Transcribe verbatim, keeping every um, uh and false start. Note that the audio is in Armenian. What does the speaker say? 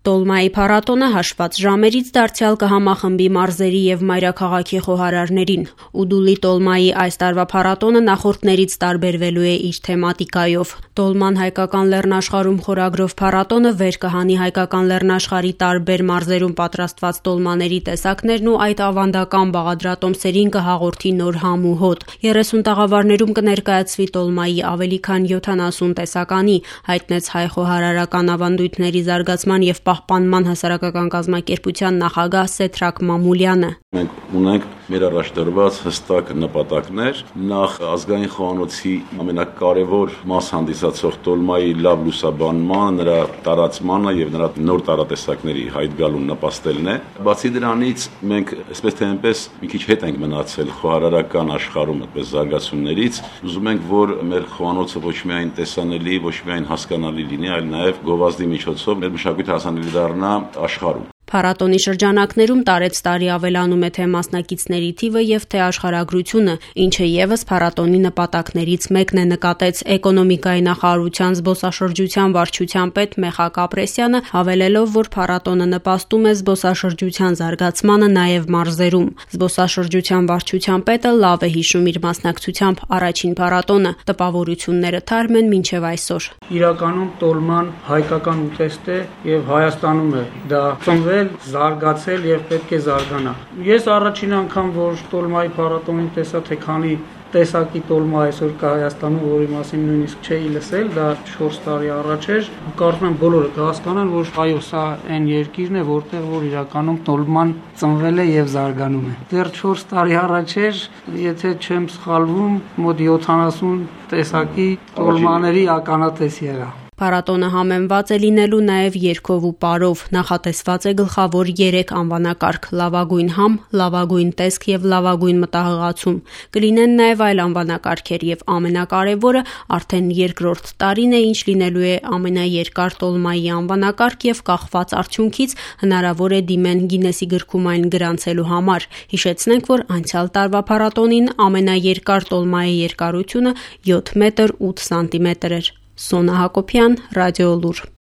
Տոլմայի փառատոնը հաշված ժամերից դարձյալ կհամախմբի մարզերի եւ մայրաքաղաքի խոհարարներին։ Ուդուլի Տոլմայի այս տարվա փառատոնը նախորդներից տարբերվելու է իր թեմատիկայով։ Տոլման հայկական լեռնաշխարհում խորագրով փառատոնը վեր կհանի հայկական լեռնաշխարհի տարբեր մարզերում պատրաստված տոլմաների տեսակներն ու այդ ավանդական բաղադրատոմսերին կհաղորդի նոր համ ու հոտ։ երեսուն տաղավարներում կներկայացվի Տոլմայի ավելի քան յոթանասուն տեսականի, հայտնեց հայ խոհարարական ավանդույթների զարգացման եւ պահպանման հասարակական կազմակերպության նախագահ Սեդրակ Մամուլյանը։ Մենք ունենք մեր առաջ դրված հստակ նպատակներ, նախ ազգային խոհանոցի ամենակարևոր մաս հանդիսացող Տոլմայի լավ լուսաբանման, նրա տարածմանը եւ նրա նոր տարատեսակների հայտ գալուն նպաստելն է։ Բացի դրանից մենք այսպես թե այնպես մի քիչ հետ ենք մնացել խոհարարական աշխարհում այդպես զարգացումներից։ Ուզում ենք, որ մեր խոհանոցը ոչ միայն տեսանելի, ոչ միայն հասկանալի լինի, այլ նաեւ գովազդի միջոցով մեր մշակույթը հասանելի դառնա աշխարհում։ Փառատոնի շրջանակներում տարեց տարի ավելանում է թե մասնակիցների թիվը եւ թե աշխարհագրությունը, ինչը եւս փառատոնի նպատակներից մեկն է, նկատեց էկոնոմիկայի նախարարության զբոսաշրջության վարչության պետ Մեխակ Ապրեսյանը, հավելելով, որ փառատոնը նպաստում է զբոսաշրջության զարգացմանը նաեւ մարզերում։ Զբոսաշրջության վարչության պետը լավ է հիշում իր մասնակցությամբ առաջին փառատոնը, տպավորությունները թարմ են մինչեւ այսօր։ Իրականում Տոլման հայկական ուտեստ է եւ Հայաստանում է դա ծնվել, զարգացել եւ պետք է զարգանա։ Ես առաջին անգամ, որ Տոլմայի փառատոնին տեսա, թե քանի տեսակի տոլմա այսօր կա Հայաստանում, որի մասին նույնիսկ չէի լսել, դա չորս տարի առաջ էր։ Կարծում եմ բոլորը կհասկանան, որ այո, սա այն երկիրն է, որտեղ որ իրականում տոլման ծնվել է եւ զարգանում է։ Դեռ չորս տարի առաջ էր, եթե չեմ սխալվում, մոտ յոթանասուն տեսակի տոլմաների ականատես եղա։ Փառատոնը համեմված է լինելու նաև երգով ու պարով, նախատեսված է գլխավոր երեք անվանակարգ՝ լավագույն համ, լավագույն տեսք եւ լավագույն մտահղացում։ Կլինեն նաև այլ անվանակարգեր եւ ամենակարևորը արդեն երկրորդ տարին է, ինչ լինելու է ամենաերկար Տոլմայի անվանակարգ եւ կախված արդյունքից հնարավոր է դիմեն Գինեսի գրքում այն գրանցելու համար։ Հիշեցնենք, որ անցյալ տարվա փառատոնին ամենաերկար Տոլմայի երկարությունը յոթ մետր ութ սանտիմետր էր։ Սոնա Հակոբյան, Ռադիոլուր։